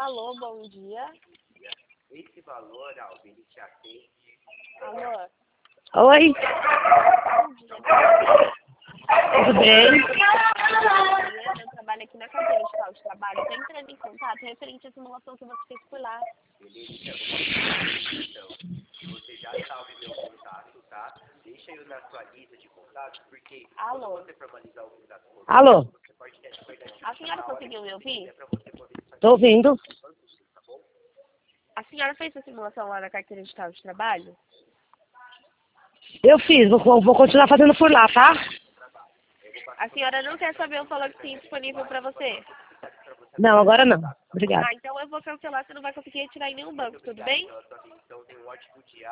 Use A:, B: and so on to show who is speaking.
A: Alô, bom dia.
B: Esse valor, Alvin, ele te atende.
A: Alô.
C: Oi,
A: Bom dia.
C: tudo bem?
A: Eu trabalho aqui na carteira de trabalho. Estou entrando em contato referente à simulação que você fez por lá.
B: Beleza? Então, você já salve meu contato, tá? Deixa eu na sua lista de contatos, porque
A: Alô.
B: quando você formalizar o contato comigo,
C: Alô,
B: você pode ter a liberdade de
A: A senhora conseguiu me ouvir?
B: para você poder fazer
C: tô ouvindo.
B: tá bom?
A: A senhora fez a simulação lá na carteira de trabalho?
C: Eu fiz, vou continuar fazendo por lá, tá?
A: A senhora não quer saber o valor que tem disponível para você?
C: Não, agora não. Obrigada.
A: Ah, então eu vou cancelar, você não vai conseguir retirar em nenhum banco, tudo bem?
B: Então, tenha um ótimo dia.